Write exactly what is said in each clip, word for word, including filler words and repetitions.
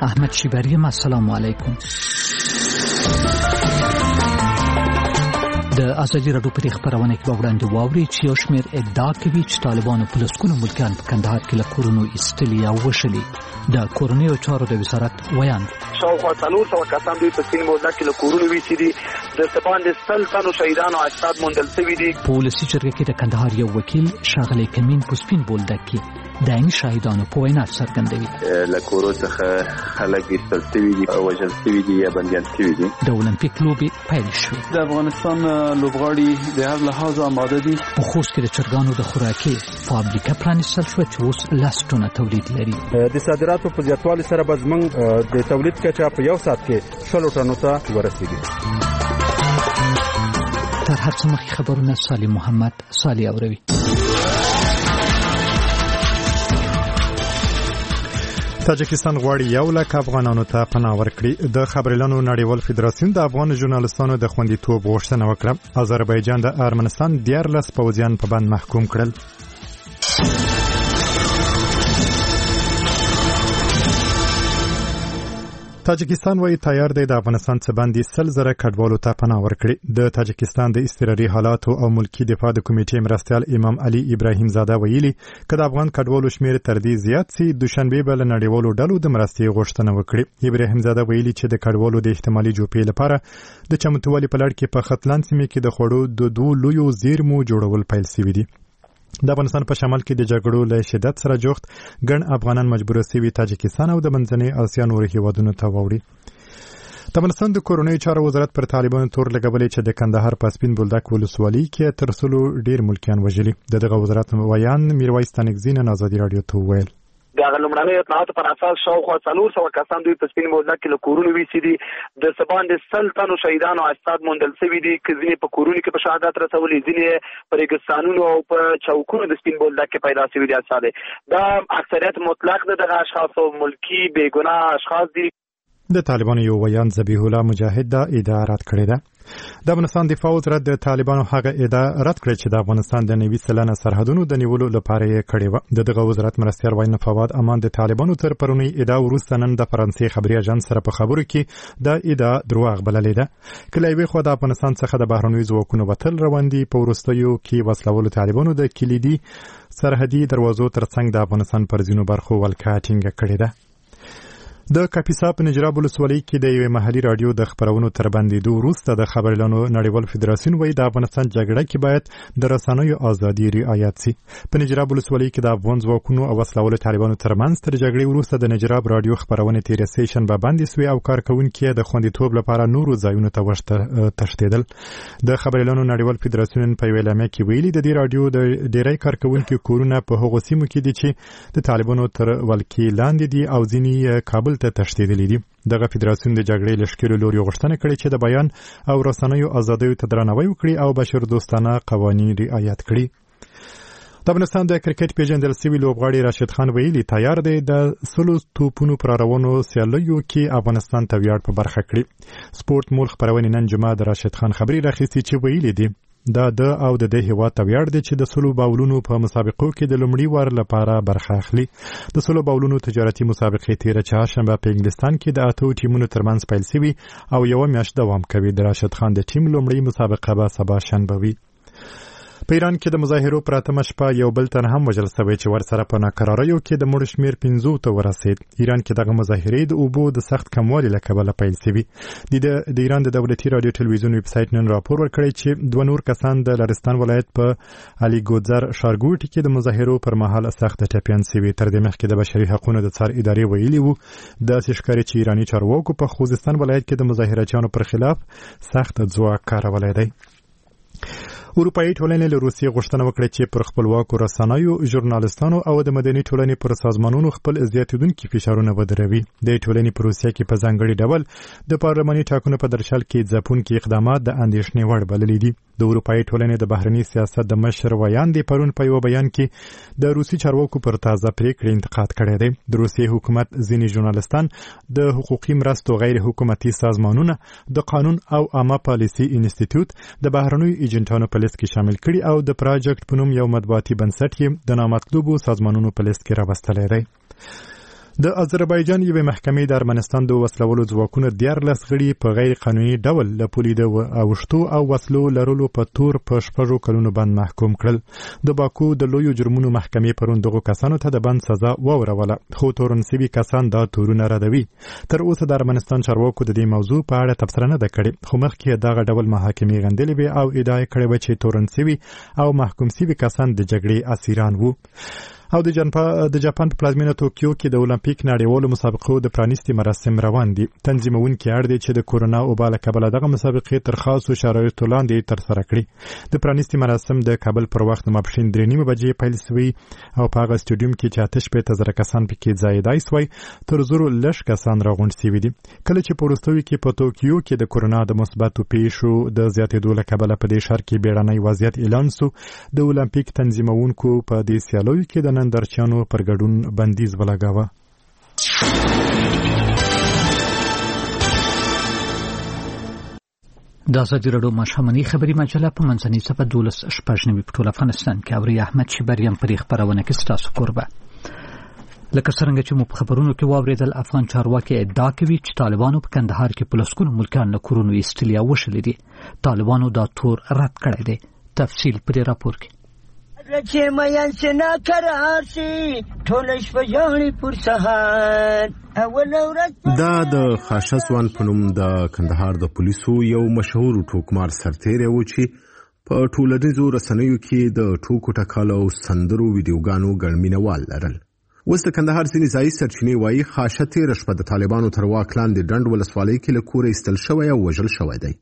احمد شیبریم. السلام علیکم. د ازادي راډیو په خبرونه کې وړاندې واوري چې یو شمېر ادعا کوي چې طالبانو په لسګونو ملکیان په کندهار کې له کورونو ایستلي او وشلي. د کورنیو چارو د وزارت ویاند شاوخوا څلور سوه کسان دوی په سپین بولدک کې له کورونو ویستلي دي. د سباند سل تنو شهیدانو اجساد موندل شوي دي. په ولسي جرګه کې د کندهار یو وکیل ښاغلی کمین په سپین بولدک کې د عین شهیدانو په وینا څرګندوي. له کورو څخه خلک ایستل شوي دي او وژل شوي دي یا بندیان شوي دي. د اولمپیک لوبې پیل شوې. د افغانستان لوبغاړي د هر لحاظ آماده دي. په خوست کې د چرګانو د خوراکي فابریکه پرانیستل شوه چې اوس لس ټنه تولید لري. د صادراتو په زیاتوالي سره به زموږ د تولید کچه په یو ساعت کې شلو ټنو ته ورسېږي. تر هر څه مخکې خبرونه صالح محمد صالح اوروي. تاجکستان غواړي یو لک افغانانو ته پناه ورکړي. د خبریالانو نړیوال فدراسیون د افغان ژورنالستانو د خوندیتوب غوښتنه وکړه. آذربایجان د ارمنستان دیارلس پوځیان په بند محکوم کړل. تاجکستان وايي تیار دی د افغانستان څخه باندې سل زره کډوالو ته پناه ورکړي. د تاجکستان د اضطراري حالاتو او ملکی دفاع د کمیټې مرستیال امام علي ابراهیم زاده ویلي کله افغان کډوالو شمیر تر دې زیات سي دوشنبه به له نړیوالو ډلو د مرستې غوښتنه وکړي. ابراهیم زاده ویلي چې د کډوالو د احتمالي جوپې لپاره د چمتووالي په لړ کې په ختلان سیمه کې د خوړو د دوه لویو زیرمو جوړول پیل شوی دي. د افغانستان په شمال کې د جګړو له شدت سره جوخت ګڼ افغانان مجبور شوي تاجکستان او د منځنۍ اسیا نورو هیوادونو ته واوړي. د افغانستان د کورنیو چارو وزارت پر طالبانو تور لګولې چې د کندهار په سپین بولدک ولسوالۍ کې تر سلو ډیر ملکیان وژلي. د دغه وزارت ویان میرویس تنگزی نن آزادي رادیو ته وویل د لومړنیو اطلاعاتو پر اساس شاوخوا څلور سوه کسان دوی په سپین بولدک کې له کورونو ویستلي دي. د سباند سل تنو شهیدانو اجساد موندل شوي دي. ځینې په کورونو کې په شهادت رسولي، ځینې په ریګستانونو او په چوکونو د سپین بولدک کې پیدا شوي دي اجساد. دا اکثریت مطلق د دغه اشخاصو ملکی بیګناه اشخاص دي. د طالبانو یو ویان ذبیح الله مجاهد دا ادعا رد کړې ده. د افغانستان دفاع وزارت د طالبانو هغه ادعا رد کړې چې د افغانستان د نوي سلنه سرحدونو د نیولو لپاره یې کړې وه. د دغه وزارت مرستیال وینا فواد امان د طالبانو تر پرونی ادعا وروسته نن د فرانسې خبري اژانس سره په خبرو کې د ادعا دروغ بللې ده. کله یوې خوا د افغانستان څخه د بهرنیو ځواکونو وتل روان دي، په وروستیو کې وسلوالو طالبانو د کلیدي سرحدي دروازو ترڅنګ د افغانستان پر ځینو برخو ولکه ټینګه کړې ده. د کاپیسا په نجراب ولسوالۍ کې د یوې محلي رادیو د خبرونو تر بندېدو وروسته د خبریالانو نړیوال فدراسیون وايي د افغانستان جګړه کې باید د رسنیو ازادي رعایت شي. په نجراب ولسوالۍ کې د افغان ځواکونو او وسلوالو طالبانو ترمنځ تر جګړې وروسته د نجراب رادیو خبرونه تیرې سې شنبه بندې شوې او کارکونکي د خوندیتوب لپاره نورو ځایونو ته وتښتېدل. د خبریالانو نړیوال فدراسیون په یوه اعلامیه کې ویلي د دې رادیو د ډېری کارکونکو کورونه په هغو سیمو کې دي چې د طالبانو تر ولکې لاندې دي او ځینې کابل ته تښتېدلي دي. دغه فدراسیون د جګړې لښکرو لوري غوښتنه کړې چې د بیان او رسنیو ازادیو ته درناوی وکړي او بشر دوستانه قوانین رعایت کړي. د افغانستان د کرکټ پیژندل شوي لوبغاړي راشد خان ویلي تیار دی د سلو توپونو پر اړونو سیالیو کې افغانستان ته ویاړ په برخه کړي. سپورت مول خبرونه نن جمعه د راشد خان خبري راخیستي چې ویلي دي دا د او د دې هیواد ته ویاړ دی چې د سلو باولونو په مسابقو کې د لومړي وار لپاره برخه اخلي. د سلو باولونو تجارتي مسابقې تیره چهارشنبه په انګلستان کې د اتو ټیمونو ترمنځ پیل شوي او یوه میاشت دوام کوي. د راشد خان د ټیم لومړی مسابقه به سبا شنبه وي. په ایران کې د مظاهرو پر اتمه شپه یو بل تن هم وژل شوی چې ورسره په ناکراریو کې د مړو شمېر پنځو ته ورسېد. ایران کې دغه مظاهرې د اوبو د سخت کموالي له کبله پیل شوي. د ایران د دولتي رادیو ټلویزیون ویب سایټ نن راپور ورکړی چې دوه نور کسان د لرستان ولایت په علیګوزر ښارګوټي کې د مظاهرو پر مهال سخت ټپیان شوي. تر دې مخکې د بشري حقوقو د څار ادارې ویلي وو داسې ښکاري چې ایراني چارواکو په خوزستان ولایت کې د مظاهرچیانو پر خلاف سخت ځواک کارولی دی. اروپایي ټولنې له روسیې غوښتنه وکړه چې پر خپلواکو رسنیو، ژورنالستانو او د مدني ټولنې پر سازمانونو خپل زیاتېدونکي فشارونه ودروي. د ټولنې په روسیه کې په ځانګړي ډول د پارلماني ټاکنو په درشل کې ځپونکي اقدامات د اندېښنې وړ بللي دي. د اروپایي ټولنې د بهرني سیاست د مشر ویان دی پرون په یو بیان کې د روسي چارواکو پر تازه پریکړې انتقاد کړی دی. د روسیې حکومت ځینې ژورنالستان د حقوقي مرستو غیر حکومتي سازمانونه د قانون او عامه پالیسي انسټیټیوټ د بهرنیو ایجنټانو په لیست کې شامل کړي او د پراجکټ په نوم یو مطبوعاتي بنسټ یې د نامطلوبو سازمانونو په لیست کې راوستلی دی. د آذربایجان یوې محکمې د ارمنستان د وسلوالو ځواکونو دیارلس غړي په غیر قانوني ډول له پولې د اوښتو او وسلو لرلو په تور په شپږو کلونو باندې محکوم کړل. د باکو د لویو جرمونو محکمې پرون دغو کسانو ته د بند سزا واوروله، خو تورن سوي کسان دا تورونه ردوي. تر اوسه د ارمنستان چارواکو د دې موضوع په اړه تبصره نه ده کړې، خو مخکې دغه ډول محاکمې غندلې وې او ادعا یې کړې وه چې تورن سوي او محکوم سوي کسان د جګړې اسیران وو. او د جاپان په پلازمینه توکیو کې د اولمپیک نړیوالو مسابقو د پرانیستي مراسم روان دي. تنظیمونکي اړ دي چې د کورونا وبا له کبله دغه مسابقې تر خاصو شرایطو لاندې ترسره کړي. د پرانیستي مراسم د کابل پر وخت ماپښین درې نیمې بجې پیل شوي او په هغه سټیډیوم کې چې اته شپېته زره کسان پکې ځایېدای سوی تر زرو لږ کسان راغونډ سوي دي. کله چې په وروستیو کې په توکیو کې د کورونا د مثبتو پیښو د زیاتېدو له کبله په دې ښار کې بیړنی وضعیت اعلان سو، د اولمپیک تنظیمونکو په دې سیالیو کې د نندارچیانو پر ګډون بندیز ولګاوه. د ازادي راډیو ماښامنۍ خبري مجله په منځنۍ صفحه دولس شپږ نوي په ټول افغانستان کې اوري. احمد شبریم پر خبرونه کې ستاسو کوربه. لکه څنګه چې مو په خبرونو کې واوریدل، افغان چارواکي ادعا کوي چې طالبانو په کندهار کې په لسګونو ملکیان له کورونو ایستلي او وشلي دي. طالبانو دا تور رد کړی دی. تفصیل پر راپور کې. چې مېن سنا قرار شي ټول شپه ژاړي پر سهار. دا د خاشسوان په نوم د کندهار د پولیسو یو مشهور ټوکمار سرتیری و چې په ټولنیزو رسنیو کې د ټوکو ټکالو او سندرو ویډیوګانو ګڼ مینوال لرل. اوس د کندهار ځینې ځایي سرچینې وایي خاشه تېره شپه د طالبانو تر واک لاندې ډنډ ولسوالۍ کې له کوره ایستل شوی او وژل شوی دی.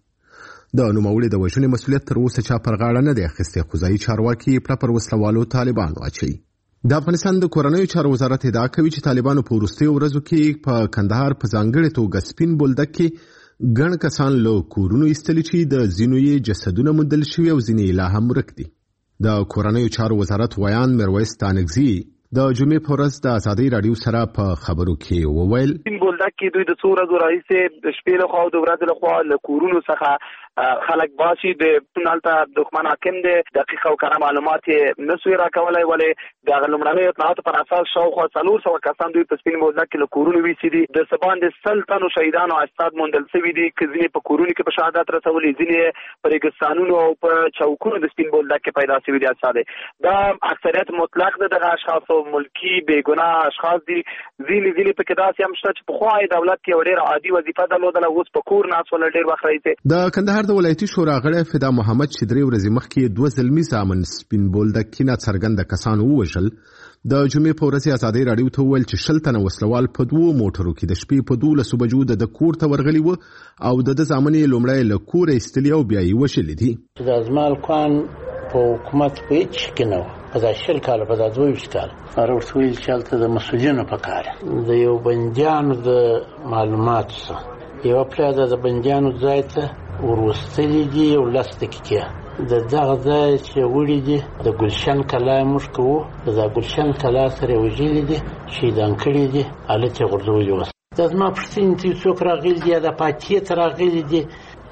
د نوموړي د وژنې مسؤلیت تر اوسه چا پر غاړه نه دی اخیستی، خو ځایي چارواکي یې پړه پر وسلوالو طالبانو اچوي. د افغانستان د کورنیو چارو وزارت ادعا کوي چې طالبانو په وروستیو ورځو کې په کندهار په ځانګړې توګه سپین بولدک کې ګڼ کسان له کورونو ایستلي چې د ځینو یې جسدونه موندل شوي او ځینې لا هم ورک دي. د کورنیو چارو وزارت ویان میرویس تانکزي د جمعې په ورځ د ازادۍ راډیو سره په خبرو کې وویل سپین بولدک کې دوی د څو ورځو راهیسې د شپې لخوا او د ورځې لخوا له کورونو څخه خلک باسي. د نالته دښمن حاکم دی دقیق او کره معلومات نسوي راکولای، ولې د لومړنیو اطلاعاتو پر اساس شاوخوا څلور سوه کسان دوی په سپین بولدک کې له کورونو ویسي دي. د څه باندې سل تنو شهیدانو اجساد موندل سوي دي، که ځینې په کورونو کې په شهادت رسولي، ځینې په ریګستانونو او په چوکونو د سپین بولدک کې پیدا سوي دي اجساد. دا اکثریت مطلق د دغه اشخاصو ملکی بېګناه اشخاص دي. ځینې ځینې پکې داسې هم شته چې پخوا یې دولت کې یوه ډېره عادي وظیفه درلودله، اوس په کور ناست وله ډېر وخت راهیسې. د کندهار د ولایتي شورا غړی فدا محمد چې درې ورځې مخکې دوه ځلمي زامن سپین بولدک کې ناڅرګنده کسانو ووژل، د جمعې په ورځ ازادۍ راډیو ته وویل چې شل تنه وسلوال په دوو موټرو کې د شپې په دولسو بجو د کور ته ورغلي وو او د ده زامن یې لومړی له کوره ایستلي او بیا یې وژلي دي. د زما کان په حکومت په هېڅ شي کې نه وه، په دا شل کاله په دا دوه ویشت کاله هغه ورته ویل چې هلته د مسؤلینو په کار د یو بندیانو د معلوماتو څخه یوه پلاده د بندیانو ځای ته وروستلي دي یو لس دقیقې د دغه ځای چې وړي دي د ګلشن کلا موږ کوو، د دا ګلشن کلا سره یې وژلي دي، شهیدان کړي دي، هلته یې غورځولي وس. دا زما پوښتنې ته څوک راغلي دي یا د پاتې ته راغلي دي،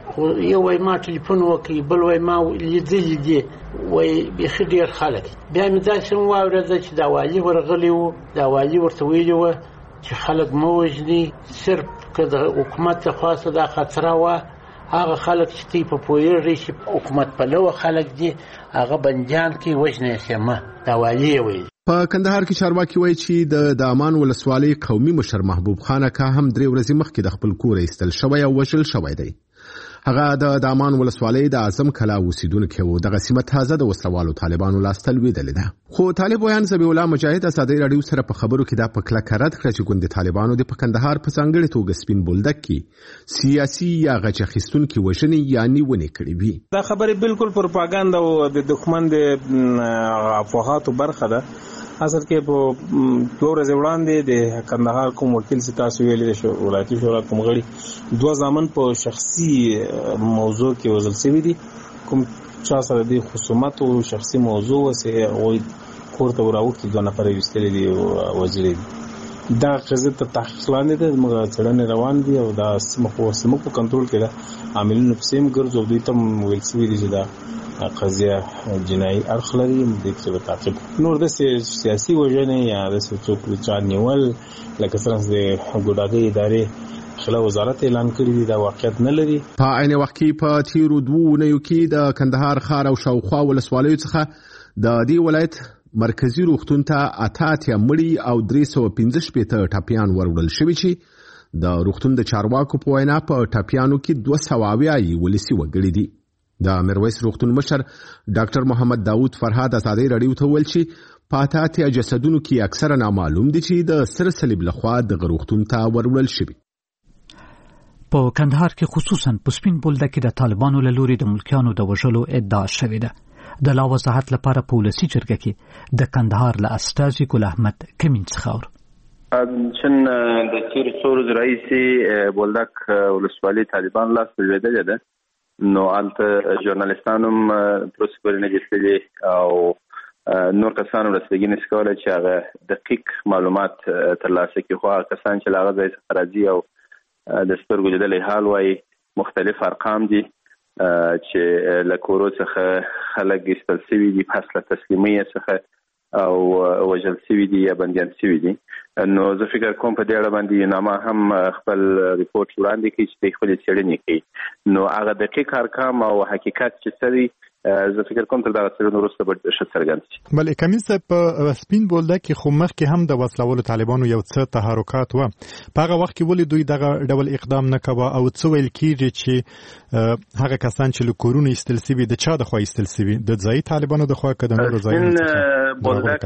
یو وایي ما ټلیفون وکړي، بل وایي ما لیدلي دي، وایي بیخي ډېر خلک. بیا مې داسې هم واورېده چې دا والي ورغلی و، دا والي ورته ویلي وه چې خلک مه وژني، صرف که د حکومت لخوا څه دا خطره وه هغه خلک چې تی په پوهېږي چې حکومت پلوه خلک دي هغه بندیان کې وژنې شي مه. دا والي یې ویل. په کندهار کې چارواکي وایي چې د دامان ولسوالۍ قومي مشر محبوب خان اکا هم درې ورځې مخکې د خپل کوره ایستل شوی او وژل شوی دی. هغه د دامان ولسوالۍ د اعظم کلا اوسیدونکی و. دغه سیمه تازه د وسلوالو طالبانو لاسته لوېدلې ده. خو طالب ویان ذبیح الله مجاهد ازادۍ راډیو سره په خبرو کې دا په کلکه رد کړه چې ګوندې طالبانو د په کندهار په ځانګړې توګه سپین بولدک کې سیاسي یا غچ اخیستونکي وژنې یا نیونې کړې وي. دا خبرې بالکل پروپاګاندا او د دښمن د افواهاتو برخه ده. اصل کې په دوه ورځې وړاندې د کندهار کوم وکیل چې تاسو ویلي د ولایتي شورا کوم غړي دوه زامن په شخصي موضوع کې وژل شوي دي، کوم چا سره د خصومت او شخصي موضوع وسه هغوی کور ته راوړي، دوه نفر یې ویستلي دي او وژلي دي. دا قضیه ته تحقیق لاندې ده، موږ څېړنې روان دي او دا سیمه خو زموږ په کنټرول کې ده، عاملینو پسې هم ګرځو، دوی ته هم ویل شوي دي چې دا قضیه جنایي اړخ لري، دوی ته به تعقیب. نور داسې سیاسي وژنې یا داسې څوک چا نیول لکه څرنګه د ګوډاګۍ ادارې خلا وزارت اعلان کړی دی، دا واقعیت نه لري. په عین وخت کې په تیرو دوو اونیو کې د کندهار ښار او شاوخوا ولسوالیو څخه د دې ولایت مرکزی روغتون ته اته اتیا مړي او درې سوه پنځه شپېته ټپیان وروړل شوي چې د روغتون د چارواکو په وینا په ټپیانو کې دوه سوه اویا یې ولسي وګړي دي. د میرویس روغتون مشر ډاکټر محمد داود فرهاد ازادي راډیو ته ویل چې په اته اتیا جسدونو کې اکثره نامعلوم دي چې د سره صلیب لخوا د روغتون ته وروړل شوي. په کندهار کې خصوصا په سپین بولدک کې د طالبانو له لوري د ملکیانو د وژلو ادعا شوې ده. د لا وضاحت لپاره په ولسي جرګه کې د کندهار له استازي ګل احمد کمین څخه اور چون د تیر څو ورځې راهیسې بولدک ولسوالي طالبان لاس ته لوېدلې ده، نو هلته ژورنالیستان هم پروسپرینه جستلي او نور کسانو رسېږي نشي کولی چې هغه دقیق معلومات ترلاسه کړي، خو هغه کسان چې له هغه ځای څخه راځي او د سترګو لیدلی حال وایي مختلف ارقام دي چې له کورو څخه خلک ایستل شوي دي، پس له تسلیمۍ څخه او وژل شوي دي یا بندیان شوي دي. نو زه فکر کوم په دې اړه باندې یوناما هم خپل ریپورټ وړاندې کړي چې دوی خپلې څېړنې کوي، نو هغه دقیق ارقام او حقیقت چې څه دی زه فکر کوم تر دغه څېړنو وروسته به ښه څرګند شي. بلې کمین صاحب په سپین بولدک کې خو مخکې هم د وسلوالو طالبانو یو څه تحرکات وه، په هغه وخت کې ولې دوی دغه ډول اقدام نه کوه او څه ویل کېږي چې هغه کسان چې له کورونو ایستل شوي د چا د خوا ایستل شوي، د ځایي طالبانو د خوا که د نورو ځایونو څخه؟ بولدک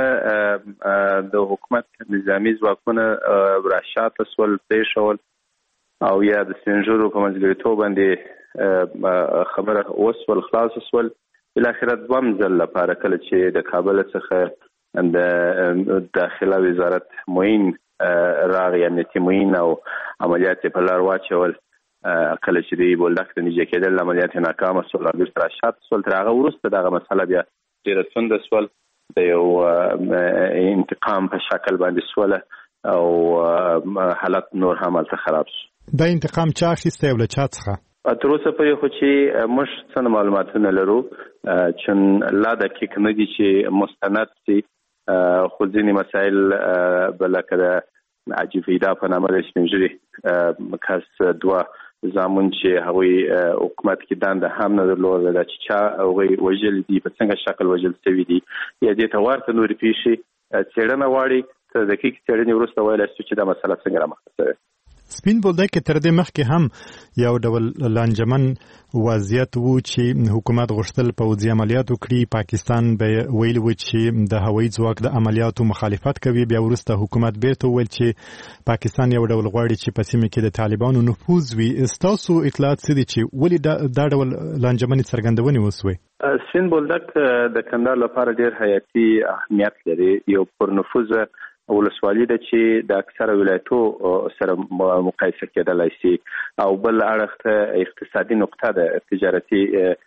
کله د حکومت نظامي ځواکونه راشاته سول، پرېښول او یا د سپینږیرو په منځګړیتوب باندې خبره وسول، خلاص سول. بالاخره دویم ځل لپاره کله چې د کابل څخه د داخله وزارت معین راغی، امنیتي معین او عملیات په لار واچول، کله چې د بولدک ته نږدې کېدل عملیات ناکامه سول او بیرته راشاته سول. تر هغه وروسته دغه مسله بیا ډېره تونده سول، د یو انتقام په شکل باندې سوله او حالت نور هم هلته خراب شو. دا انتقام چا اخیستی او له چا څخه؟ تر اوسه پورې خو چې موږ څه معلوماتونه لرو چون لا دقیق نه دي چې مستند سي، خو ځینې مسایل بلکه د عجیب ایدا په نامه د سپینږیري کس دوه زامن چې هغوی حکومت کې دنده هم نه درلوده، دا چې چا هغوی وژل دي، په څنګه شکل وژل شوي دي، یا دې ته ورته نورې پیښې څېړنه غواړي. تر دقیق څېړنې وروسته ویلی شو چې دا مسله څنګه رامخته شوې. سپین بولدک کې تر دې مخکې هم یو ډول لانجمن وضعیت و چې حکومت غوښتل پوځي عملیات وکړي، پاکستان به ویل و چې د هوایي ځواک د عملیاتو مخالفت کوي، بیا وروسته حکومت بیرته وویل چې پاکستان یو ډول غواړي چې په سیمه کې د طالبانو نفوذ وي. ستاسو اطلاعات څه دي چې ولې دا ډول لانجمنې څرګندونې وسوې؟ سپین بولدک د کندهار لپاره ډېر حیاتي اهمیت لري، یو پرنفوذ ولسوالي ده چې د اکثره ولایتو سره مقایسه کېدلای شي، او بل اړخ ته اقتصادي نقطه ده، تجارتي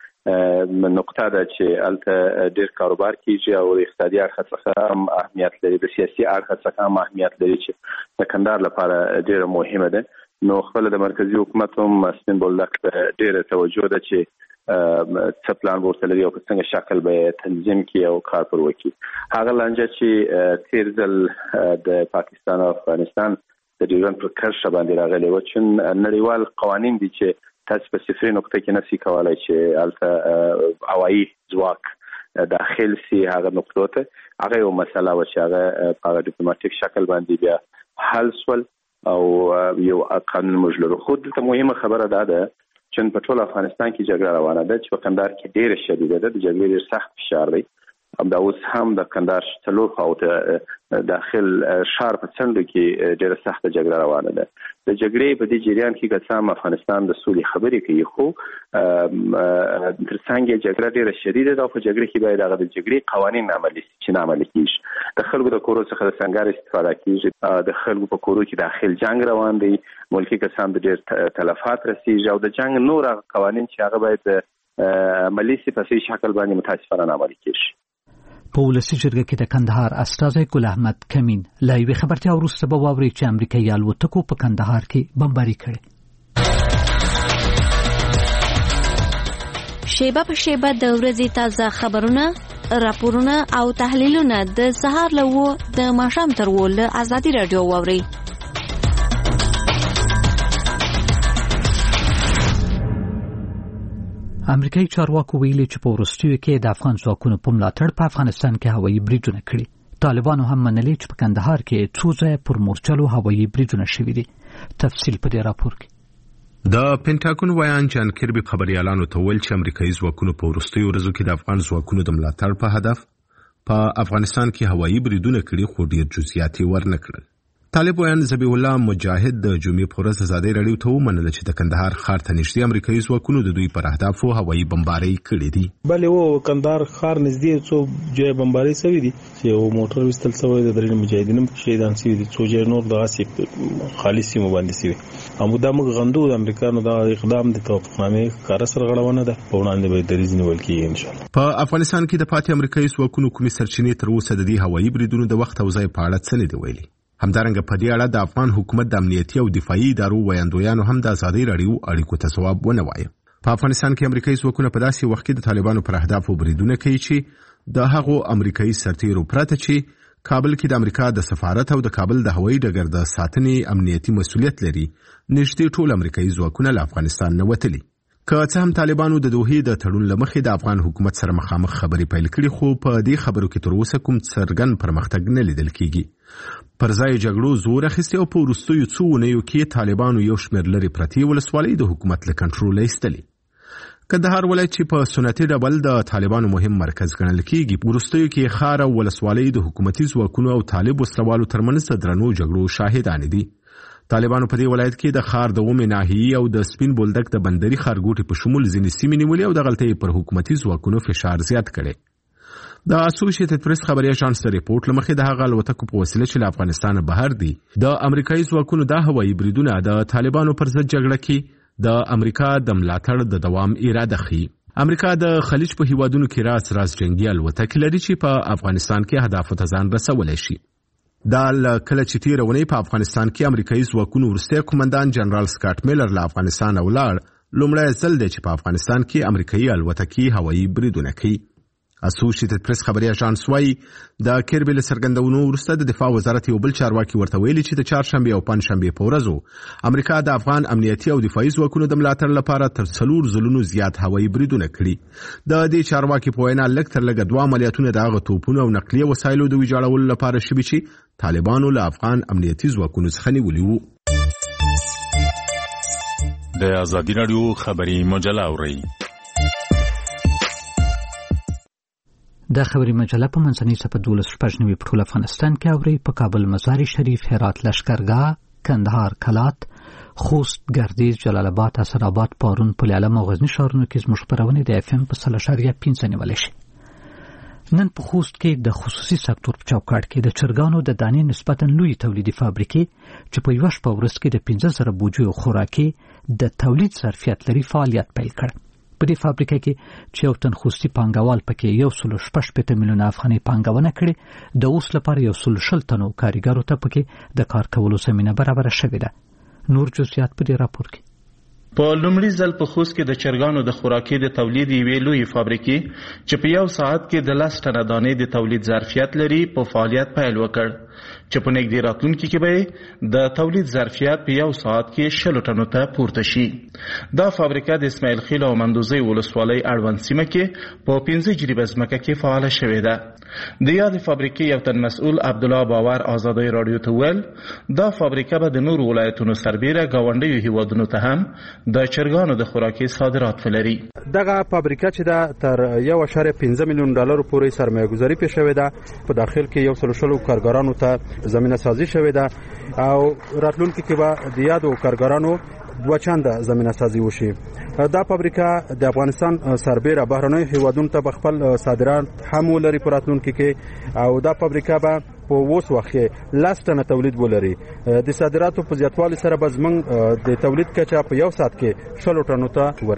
نقطه ده چې هلته ډېر کاروبار کېږي او د اقتصادي اړخ څخه هم اهمیت لري، د سیاسي اړخ څخه هم اهمیت لري چې د کندهار لپاره ډېره مهمه ده. نو خپله د مرکزي حکومت هم سپین بولدک ته ډېره توجه ده چې څه پلان ورته لري او په څنګه شکل به تنظیم کړي او کار پر وکړي. هغه لانجه چې تیر ځل د پاکستان او افغانستان د ډیورنډ پر کرښه باندې راغلې وه، چون نړیوال قوانین دي چې تاسو په صفري نقطه کې نشئ کولی چې هلته هوایي ځواک داخل سي هغه نقطو ته. هغه یو مسله وه چې هغه په هغه ډیپلوماټیک شکل باندې بیا حل سول او یو قانون موږ لرو. خو دلته مهمه خبره دا ده چون په ټول افغانستان کې جګړه روانه ده چې په کندهار کې ډېره شدیده ده، د جګړې ډېر سخت فشار دی. همدا اوس هم د کندهار څلور خواته داخل ښار په څنډو کې ډېره سخته جګړه روانه ده. د جګړې په دې جریان کې که څه هم افغانستان د سولې خبرې کوي، خو تر څنګ یې جګړه ډېره شدیده ده او په جګړه کې باید هغه د جګړې قوانین عملي شي چې نه عملي کېږي. د خلکو د کورو څخه د سنګر استفاده کېږي، د خلکو په کورو کې داخل جنګ روان دی، ملکي کسان د ډېر تلفات رسېږي او د جنګ نور هغه قوانین چې هغه باید عملي شي په صحیح شکل باندې متاسفانه نه عملي کېږي. په ولسي جرګه کې د کندهار استازی ګل احمد کمین لا یوې خبرتیا وروسته به واوري چې امریکایي الوتکو په کندهار کې بمباري کړې. شیبه په شیبه د ورځې تازه خبرونه، راپورونه او تحلیلونه د سهار له و د ماښام تر و له ازادي راډیو واوري. امریکایي چارواکو ویلي چې په وروستیو کې د افغان ځواکونو په ملاتړ په افغانستان کې هوایي بریدونه کړي. طالبانو هم منلي چې په کندهار کې څو ځایه پر مورچلو هوایي بریدونه شوي دي. تفصیل په دې راپور کې. د پینټاګون ویان جان کربي خبريالانو ته ویل چې امریکایي ځواکونو په وروستیو ورځو کې د افغان ځواکونو د ملاتړ په هدف په افغانستان کې هوایي بریدونه کړي، خو ډیر جزئیات یې ورنه کړل. طالب ویان ذبیح الله مجاهد د جمعې په ورځ ازادي راډیو ته ومنل چې د کندهار ښار ته نږدې امریکایي ځواکونو د دوی پر اهدافو هوایي بمبارۍ کړې دي. بلې و کندهار ښار نږدې څو ځای بمبارۍ شوې دي چې یو موټر وستل شوی د درې مجاهدینو شهیدان شوي دي، څو ځای نور د اسې خالص سیمو باندې شوي. همو دا موږ غندو د امریکانو دا اقدام د توافقنامې کار سرغړونه ده، په وړاندې به دریځ نیول کېږي ان شاء الله. په افغانستان کې د پاتې امریکایي ځواکونو کومې سرچینې تر اوسه د دې هوایي بریدونو د وخت او ځای په اړه څه نه دي ویلي. همدارنګه په دې اړه د افغان حکومت د امنیتي او دفاعي ادارو ویاندویانو هم د ازادي راډیو اړیکو ته ځواب ونه وایي. په افغانستان کې امریکایي ځواکونه په داسې وخت کې د طالبانو پر اهدافو بریدونه کوي چې د هغو امریکایي سرتیرو پرته چې کابل کې د امریکا د سفارت او د کابل د هوایي ډګر د ساتنې امنیتي مسؤلیت لري، نږدې ټول امریکایي ځواکونه له افغانستان نه وتلي. که څه هم طالبانو د دوحې د تړون له مخې د افغان حکومت سره مخامخ خبرې پیل کړي، خو په دې خبرو کې تر اوسه کوم څرګند پرمختګ نه لیدل کېږي. پر ځای جګړو زور اخیستی او په وروستیو څو اونیو کې طالبانو یو شمېر لرې پرتې ولسوالۍ د حکومت له کنټروله ایستلې. کندهار ولایت چې په سنتي ډول د طالبانو مهم مرکز ګڼل کېږي، وروستیو کې ښار او ولسوالۍ د حکومتي ځواکونو او طالب وسلوالو ترمنځ د درنو جګړو شاهدان دي. طالبانو په دې ولایت کې د ښار د اومې ناحیې او د سپین بولدک د بندري ښارګوټي په شمول ځینې سیمې نیولې او د غلطۍ پر حکومتي ځواکونو فشار زیات کړي. د اسوسییټډ پریس خبري اژانس د ریپورت لمخې د هغه الوتکو په وسیله چې له افغانستان بهر دي د امریکایي ځواکونو د هوایي بریدونه د طالبانو پر ضد جګړه کې د امریکا د ملاتړ د دوام اراده ښيي. امریکا د خلیج په هیوادونو کې راز راز جنگي الوتکې لري چې په افغانستان کې اهدافو ته ځان رسولی شي. دا کله چې تیره اونۍ په افغانستان کې امریکایي ځواکونو وروستی قومندان جنرال سکاټ میلر له افغانستان ولاړ، لومړی ځل دی چې په افغانستان کې امریکایي الوتکې هوایي بریدونه کوي. اسوسییټډ پریس خبري اژانس وايي د کربي له څرګندونو وروسته د دفاع وزارت یو بل چارواکي ورته ویلي چې د چهارشنبې او پنجشنبې په ورځو امریکا د افغان امنیتي او دفاعي ځواکونو د ملاتړ لپاره تر څلور ځلونو زیات هوایي بریدونه کړي. د دې چارواکي په وینا لږ تر لږه دوه عملیاتونه د هغه توپونو او نقلیه وسایلو د ویجاړولو لپاره شوي چې طالبانو له افغان امنیتي ځواکونو څخه نیولي وو. د ازادي راډیو خبري مجله اورئ. د خبري مجله په منځنۍ صفحه دولس شپږ نوي په ټول افغانستان کې اوري. په کابل مزار شریف، هرات لشکرګاه، کندهار کلات، خوست، ګردیز، جلال آباد، اسد آباد، پارون، پل علم او غزنی ښارونو کې زموږ خبرونه د اف ام په سل اشاریه پنځه نیول شي. نن په خوست کې د خصوصي سکتور په چوکاټ کې د چرګانو د دانې نسبتا لوی تولیدي فابریکې چې په یوه شپه ورځ کې د پنځه زره بوجیو خوراکي د تولید ظرفیت لري فعالیت پیل کړ. په دې فابریکه کې چې یو تن خوستي پانګوال پکې یو سل شپږ شپېته میلیونه افغانۍ پانګونه کړې، د اوس لپاره یو سل شل تنو کارګرو ته پکې د کار کولو زمینه برابره شوې ده. نور جزئیات په دې راپور کې. په لومړي ځل په خوست کې د چرګانو د خوراکي د تولید یوې لویې فابریکې چې په یو ساعت کې د لس ټنه دانې د تولید ظرفیت لري په فعالیت پیل وکړ، چې په نږدې راتلونکي کې به د تولید ظرفیت په یو ساعت کې شلو ټنو ته پورته شي. دا فابریکه د اسماعیل خیل او مندوزۍ ولسوالۍ اړوند سیمه کې په پنځه جریبه ځمکه کې فعاله شوې ده. د یادې فابریکې یو تن مسؤل عبدالله باور ازادۍ راډیو ته ویل دا فابریکه به د نورو ولایتونو سربیره ګاونډیو هیوادونو ته هم د چرګانو د خوراکي صادرات ولري. دغه فابریکه چې دا تر یو اشاریه پنځه میلیون ډالر پورې سرمایه گذاري پې شوې ده، په داخل کې یو سل شلو کارګرانو ته زمینه سازي شوې ده او راتلونکي کې به د یادو کارګرانو دوه چنده زمینه سازي وشي. دا فابریکه د افغانستان سربیره بهرنیو هیوادونو ته به خپل صادرات هم ولري په راتلونکي کې، او دا فابریکه به په اوس وخت کې لس ټنه تولید ولري. د صادراتو په زیاتوالي سره به زموږ د تولید کچه په یو ساعت کې شلو ټنو ته ورسیږي.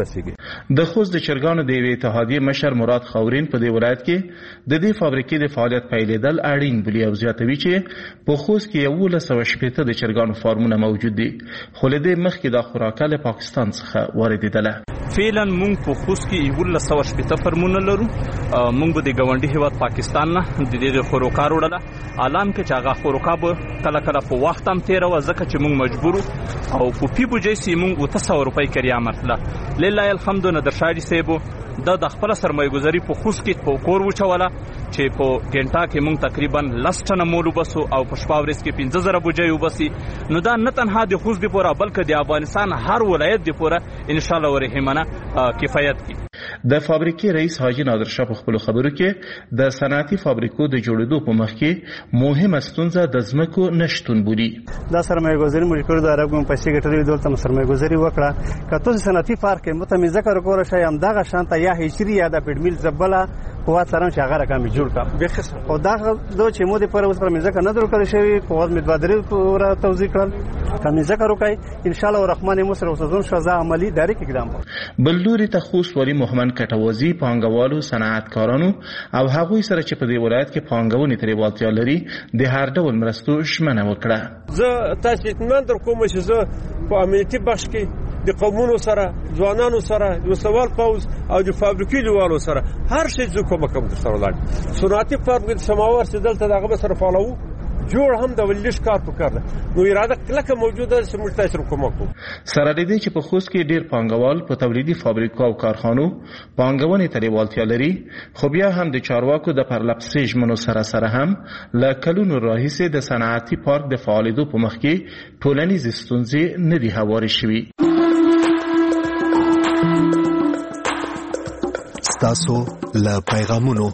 د خوست د چرګانو د یوې اتحادیې مشر مراد خاورین په دې ولایت کې د دې فابریکې د فعالیت پیلېدل اړین بولي او زیاتوي چې په خوست کې یولس سوه شپېته د چرګانو فارمونه موجود دي، خو له دې مخکې دا خوراکه له پاکستان څخه واردېدله. فعلا موږ په خوست کې یولس سوه شپېته فارمونه لرو. موږ به د ګاونډي هیواد پاکستان نه د دې خوراکه وړله، عالم کې چې هغه خوراکه به کله کله په وخت هم تېروه، ځکه چې موږ مجبور او په پی بوجۍ سي موږ اوته سوه روپۍ کریا مرتله. لله الحمد نادرشاه صاحب دا د خپل سرمایه گذاري په خوست کې په کور وچوله چې په ګنټا کې موږ تقریبا لس ټنه مول وبسو او په شپه ورځ کې پنځه زره بوجۍ وبسي. نو دا نه تنها د خوست د پوره بلکې د افغانستان هر ولایت د پوره ان شاء الله ورحمانه کفایت کی. د فابریکې رئیس حاجی نادرشاه په خپل خبرو کې د صنعتي فابریکو د جوړېدو په مخ کې مهمه ستونزه د ځمکو نشتون بولي. دا سرمایه گذاري موږ کړو، دا رقم پیسې ګټلې دولت سرمایه گذاري وکړه. کته صنعتي پارک مته می ذکر کول شي هم دغه شانته یا هیچري یا د پیډمیل زبله قوت سره چې هغه رقم جوړ کا او دا د چې مو د پر اوس پر می ذکر نه درو کړی شوی قوت مدبادري پورا توضیح کړل کمی ذکر وکای ان شاء الله الرحمن مصر او سزون شزا عملی دایرک اقدام. بلوري تخصص ولی محمد کټوازی پانګوالو صنعتکارانو او هغوی سره چې په دې ولایت کې پانګونې ترې والتیا لري د هر ډول مرستو ژمنه وکړه. زه تاسو اطمینان در کوم چې زه په امنیتي بخش کې د قومونو سره ځوانانو سره د سوال پاوز او د فابریکې دیوالو سره هر شي زه کوم کوم در سره لاګ صنعتي فارم د سماوار چې دلته دغه سره فالو جوړ هم د ولش کار پکړه نو اراده کلکه موجوده سمټ تاسو کوم کوم سره دې چې په خوست کې ډیر پانګوال په تولیدي فابریکو او کارخانو پانګونې ترې والتیا لري، خو بیا هم د چارواکو د پرلپسې ژمنو سره سره هم له کلونو راهیسې د صنعتي پارک د فعالیدو په مخ کې ټولنیزې ستونزې نه دي هوارې شوي. ستاسو له پیغامونو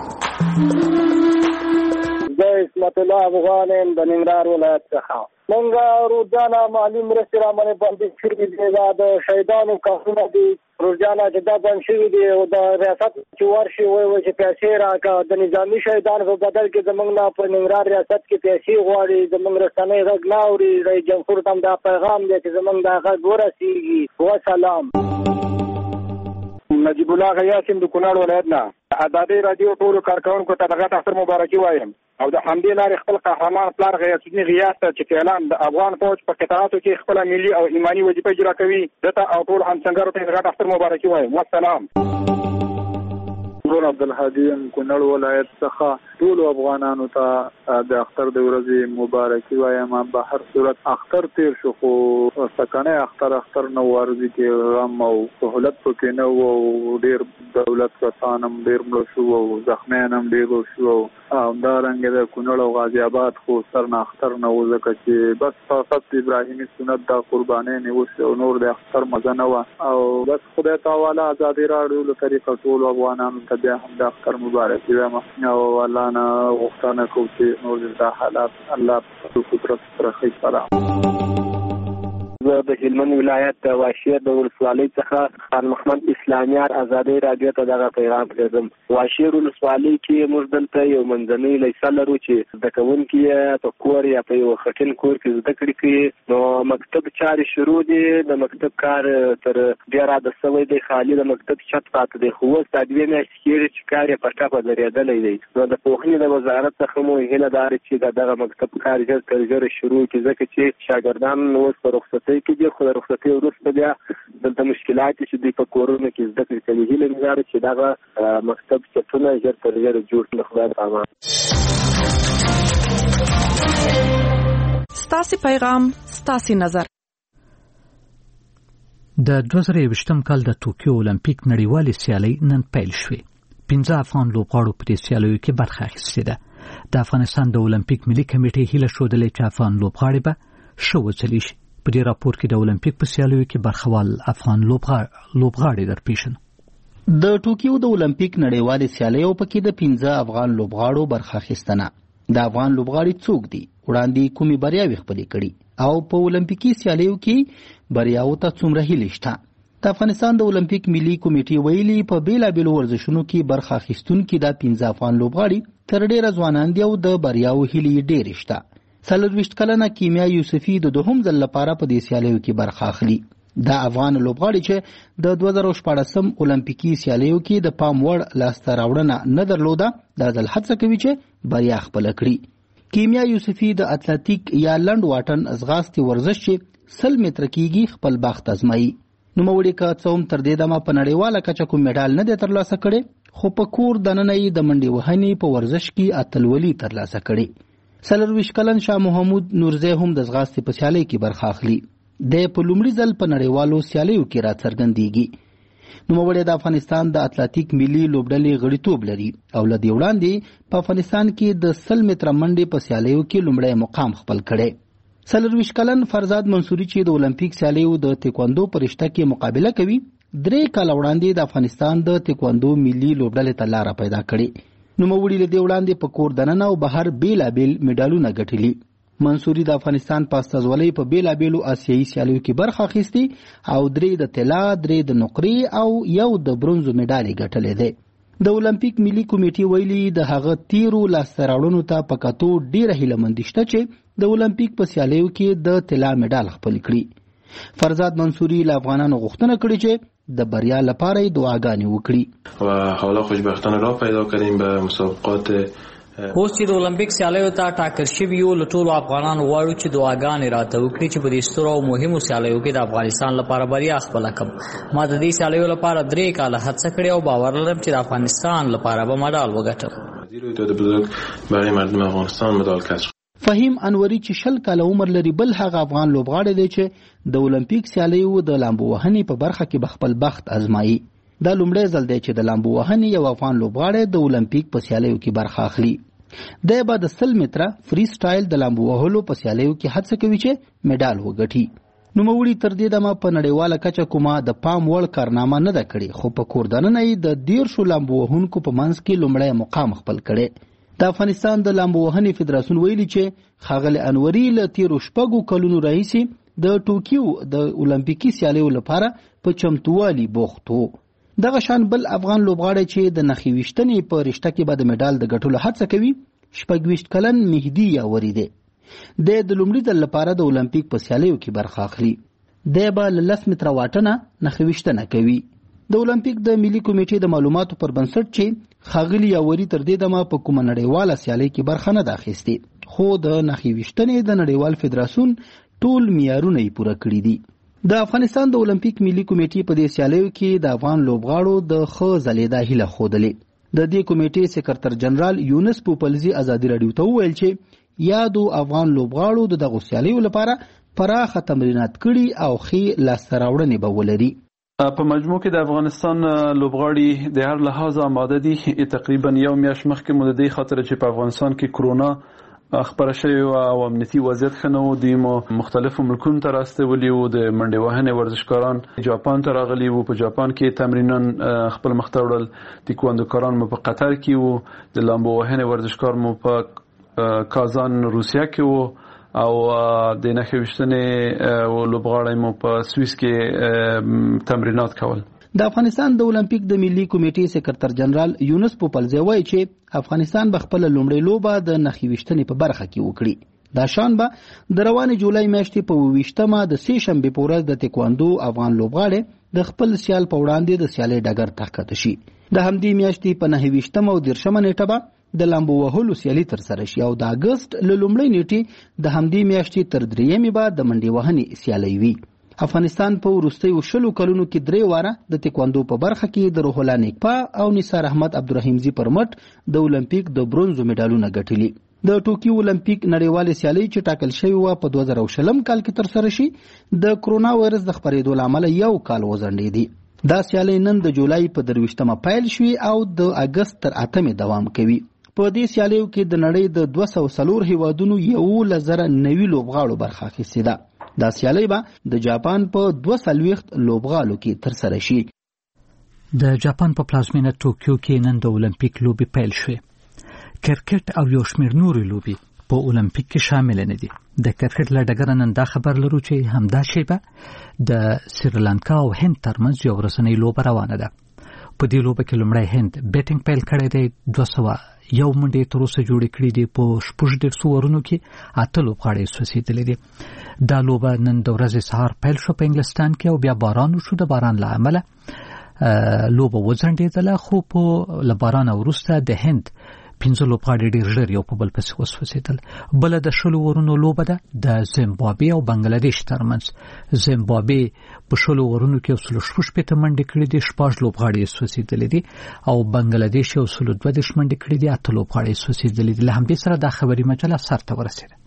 زه اسمت الله افغان یم د ننګرهار ولایت څخه. موږ روزانه مالي مرستې رامنې بندې شوي دي، دا د شهیدانو کارونه دي روزانه چې دا بند شوي دي او د ریاست چې ورشي وایي وایي چې پیسې راکړه. د نظامي شهیدانو په بدل کې زموږ نه په ننګرهار ریاست کې پیسې غواړي، زموږ رسنۍ غږ نه اوري. رئیس جمهور ته هم دا پیغام دی چې زموږ دا غږ ورسیږي. وسلام. نجیب الله غیاسم د کونړ ولایت نه. ازادي رادیو ټولو کارکونکو ته دغه اختر مبارکي وایم او د همدې لارې خپل قهرمان پلار غیاث الدین غیاث ته چې اعلان د افغان فوج په قطاعاتو کې خپل ملي او ایمانی وظیفه اجرا کوي، دته او ټول همسنګرو ته دغه اختر مبارکي وایم. والسلام. نور عبدالهادي کونړ ولایت څخه ټول افغانانو ته د اختر د ورځې مبارکي وایم. په هر صورت اختر تیر شو خو سکنه اختر اختر نو ورځي کې غم او سہولت پکې نه وو، ډیر دولت کسان هم ډیر مړ شو او زخمیان هم ډیر شو او دا رنګ د کونړ او غازی آباد خو سر نه اختر نه و، ځکه چې بس فقط ابراهیمي سنت د قربانۍ نیوسه او نور د اختر مزه نه و او بس خدای تعالی ازادي راړو له طریقه ټول افغانانو ته بیا هم د اختر مبارکي وایم او الله نه غوښتنه کوم چې نور د حالات الله په قدرت سره خیر سره. زه د هلمند ولایت د واشیر د ولسوالۍ څخه خان محمد اسلامیار ازادي رادیو ته دغه پیغام پرېږدم. واشیر ولسوالۍ کې موږ دلته یو منځنۍ لیسه لرو چې زده کوونکي یې په کور یا په یو خټین کور کې زده کړې کوي. نو مکتب چارې شروع دي، د مکتب کار تر ډېره د سوی دی، خالي د مکتب چت پاتې دی، خو اوس دا دوې میاشتې کېږي چې کار یې په ټپه درېدلی دی. نو د پوهنې د وزارت څخه مو هیله دا ده چې د دغه مکتب کار ژر تر ژره شروع کړي، ځکه چې شاګردان اوس په رخصتۍ کې دي، خو د رخصتۍ وروسته بیا دلته مشکلات چې دوی په کورونو کې زده کړې کوي. هیله مې دا ده چې دغه مکتب چتونه ژر تر ژره جوړ کړي. خدای په امان. ستاسې پیغام ستاسې نظر. د دوه زره یوویشتم کال د توکیو اولمپیک نړیوالې سیالۍ نن پیل شوې. پنځه افغان لوبغاړو په دې سیالیو کې برخه اخیستې ده. د افغانستان د اولمپیک ملي کمیټې هیله ښودلې چې افغان لوبغاړي به ښه وځلې شي. په دې راپور کې د اولمپیک په سیالیو کې برخوال افغان لوبغاړي درپېژن. د ټوکیو د اولمپیک نړیوالې سیالیو پکې د پنځه افغان لوبغاړو برخه اخیستنه. د افغان لوبغاړي څوک دي، وړاندې کومې بریاوې خپلې کړي او په اولمپیکي سیالیو کې بریاو ته څومره هیلې شته. د افغانستان د اولمپیک ملي کمیټې ویلي په بیلابیلو ورزشونو کې برخه اخیستونکي دا پنځه افغان لوبغاړي تر ډېره ځوانان دي او د بریاو هیلې ډېرې شته. څلورویشت کلنه کیمیا یوسفي د دوهم ځل لپاره په دې سیالیو کې برخه اخلي. دا افغان لوبغاړي چې د دوه زره شپاړسم اولمپیکي سیالیو کې د پام وړ لاسته راوړنه نه درلوده دا ځل هڅه کوي چې بریا خپله کړي. کیمیا یوسفي د اتلټیک یا لنډ واټن ځغاستې ورزش چې سل متره کیږي خپل بخت ازمایي. نوموړي که څه هم تر دې دمه په نړیواله کچه کوم میډال نه دی ترلاسه کړی خو په کور دننه یې د منډې وهنې په ورزش کې اتلولي ترلاسه کړې. څلرویشت کلن شاه محمود نورزی هم د ځغاستې په سیالۍ کې برخه اخلي. دی په لومړي ځل په نړیوالو سیالیو کې راڅرګندېږي. نوموړی د افغانستان د اتلټیک ملي لوبډلې غړیتوب لري او له دې وړاندې په افغانستان کې د سل متره منډې په سیالیو کې لومړی مقام خپل کړی. څلرویشت کلن فرزاد منصوري چې د اولمپیک سیالیو د تکواندو په رشته کې مقابله کوي درې کاله وړاندې د افغانستان د تکواندو ملي لوبډلې ته لاره پیدا کړې. نوموړي له دې وړاندې په کور دننه او بهر بیلابیل میډالونه ګټلي. منصوري د افغانستان په استازولۍ په بیلابیلو آسیایي سیالیو کې برخه اخیستې او درې د طلا، درې د نقرې او یو د برونزو میډال یې ګټلی دی. د اولمپیک ملي کمیټې ویلي د هغه تیرو لاسته راوړنو ته په کتو ډیره هیلهمندي شته چې د اولمپیک په سیالیو کې د طلا میډال خپل کړي. فرزاد منصوري له افغانانو غوښتنه کړې چې د بریا لپاره یې دعاګانې وکړي. و حالا خوشبختانه راه پیدا کردیم به مسابقات. اوس چې د اولمپیک سیالیو ته ټاکل شوي یو له ټولو افغانانو غواړو چې دعاګانې راته وکړي چې په دې سترو او مهمو سیالیو کې د افغانستان لپاره بریا خپله کړم. ما د دې سیالیو لپاره درې کاله هڅه کړې او باور لرم چې د افغانستان لپاره به مډال وګټم. برای مردم افغانستان مډال کسب. فهیم انوري چې شل کاله عمر لري بل هغه افغان لوبغاړی دی چې د اولمپیک سیالیو د لامبو وهنې په برخه کې به خپل بخت ازمایي. دا لومړی ځل دی چې د لامبو وهنې یو افغان لوبغاړی د اولمپیک په سیالیو کې برخه اخلي. دی به د سل متره فری سټایل د لامبو وهلو په سیالیو کې هڅه کوي چې میډال وګټي. نوموړي تر دې دمه په نړیواله کچه کومه د پام وړ کارنامه نه ده کړې خو په کور دننه یې د دیرشو لامبو وهونکو په منځ کې لومړی مقام خپل کړی. د افغانستان د لامبو وهنې فدراسیون ویلي چې ښاغلی انوري له تیرو شپږو کلونو راهیسې د ټوکیو د اولمپیکي سیالیو لپاره په چمتووالي بوخت و. دغه شان بل افغان لوبغاړی چې د نښې ویشتنې په رشته کې به د میډال د ګټلو هڅه کوي شپږویشت کلن مهدي یاوري دی. دی د لومړي ځل لپاره د اولمپیک په سیالیو کې برخه اخلي. دی به له لس متره واټنه نښې ویشتنه کوي. د اولمپیک د ملي کمیټې د معلوماتو پر بنسټ چې ښاغلي یاوري تر دې دمه په کومه نړیواله سیالۍ کې برخه نه ده اخیستې خو د نښې ویشتنې د نړیوال فدراسیون ټول معیارونه یې پوره کړي دي. د افغانستان د اولمپیک ملي کمیټې په دې سیالیو کې د افغان لوبغاړو د ښه ځلېدا هیله ښودلې. د دې کمیټې سکرتر جنرال یونس پوپلزي ازادي راډیو ته وویل چې یادو افغان لوبغاړو د دغو سیالیو لپاره پراخه تمرینات کړي او ښې لاسته راوړنې به ولري. په مجموع کې د افغانستان لوبغاړي د هر لحاظ آماده دي. تقریبا یو میاشت مخکې مو د دې خاطر چې په افغانستان کې کرونا خبره شوې وه او امنیتي وضعیت ښه نه و دوی مو مختلفو ملکونو ته راستولي وو. د منډې وهنې ورزشکاران جاپان ته راغلي وو. په جاپان کې تمرینان خپل مخته وړل. تکواندوکاران مو په قطر کې وو. د لامبو وهنې ورزشکار مو په کازان روسیه کې وو او د نښې ویشتنې لوبغاړی مو په سویس کې تمرینات کول. د افغانستان د اولمپیک د ملي کمیټې سکرتر جنرال یونس پوپلزی وایي چې افغانستان به خپله لومړۍ لوبه د نښې ویشتنې په برخه کې وکړي. دا شان به د روانې جولای میاشتې په اووه ویشتمه د سې شنبې په ورځ د تکواندو افغان لوبغاړی د خپل سیال په وړاندې د سیالۍ ډګر ته ښکته شي. د همدې میاشتې په نهه ویشتمه او دېرشمه نیټه به د لامبو وهلو سیالي ترسره شي او د اګست له لومړۍ نیټې د همدې میاشتې تر درېیمې به د منډې وهنې سیالۍ وي. افغانستان په وروستیو شلو کلونو کې درې واره د تکواندو په برخه کې د روح الله نیکپا او نثار احمد عبدالرحیمزي پر مټ د اولمپیک د برونزو میډالونه ګټلي. د ټوکیو اولمپیک نړیوالې سیالۍ چې ټاکل شوې وه په دوه زره شلم کال کې ترسره شي د کرونا وایرس د خپرېدو له امله یو کال وځنډېدې. دا سیالۍ نن د جولای په درویشتمه پیل شوې او د اګست تر اتمې دوام کوي. په دې سیالیو کې د نړۍ د دوه سوه څلور هیوادونو یولس زره نوي لوبغاړو برخه اخیستې ده. دا سیالۍ به د جاپان په دوه څلوېښت لوبغالو کې ترسره شي. د جاپان په پلازمینه ټوکیو کې نن د اولمپیک لوبې پیل شوې. کرکټ او یو شمېر نورې لوبې په اولمپیک کې شامل نه دي. د کرکټ له ډګره نن دا خبر لرو چې همدا شیبه د سریلانکا او هند ترمنځ یو ورځنۍ لوبه روانه ده. په دې لوبه کې لومړی هند بیټینګ پیل کړی دی. دوه سوه یو منډې تر اوسه جوړې کړې دي. په شپږ دېرشو اورونو کې اته لوبغاړي سوځېدلې دي. دا لوبه نن د ورځې سهار پیل شو په انګلستان کې او بیا باران وشو. د باران له امله لوبه وځنډېدله، خو په له باران وروسته د هند پنځه لوبغاړي ډېر ژر یو په بل پسې وسوځېدل. بله د شلو اورونو لوبه ده د زیمبابوې او بنګلادیش ترمنځ. زیمبابوې په شلو اورونو کې یو سلو شپږ شپېته منډې کړې دي، شپږ لوبغاړي یې سوځېدلي دي، او بنګلادیش یو سلو دوه دېرش منډې کړې دي، اته لوبغاړي یې سوځېدلي دي. له همدې سره دا خبري مجله سرته ورسېده.